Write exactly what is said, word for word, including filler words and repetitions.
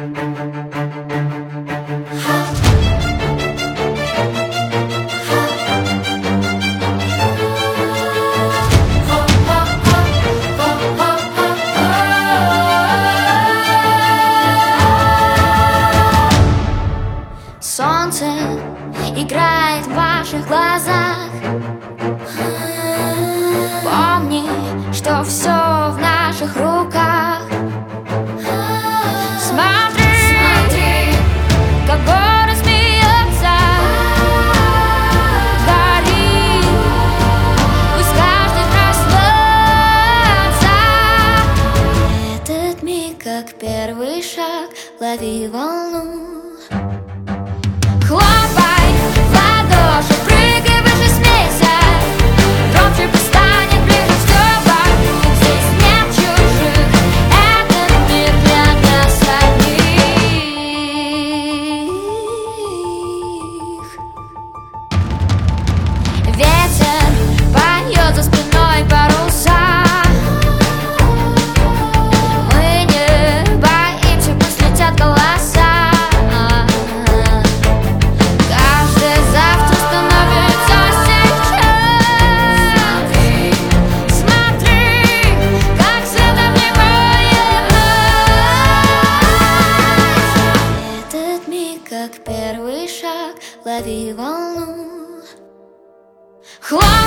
Солнце играет в ваших глазах. Помни, что все в наших руках. Смотри, Смотри как город смеется. Гори, пусть каждый проснется. Этот миг, как первый шаг, лови волну. Хлопай в ладоши, прыгай выше, смейся. Громче пусть станет, ближе все вокруг. Здесь нет чужих, этот мир для нас одних. Ветер поет за спиной паруса. Мы не боимся, пусть летят голоса. Как первый шаг, лови волну. Хлоп!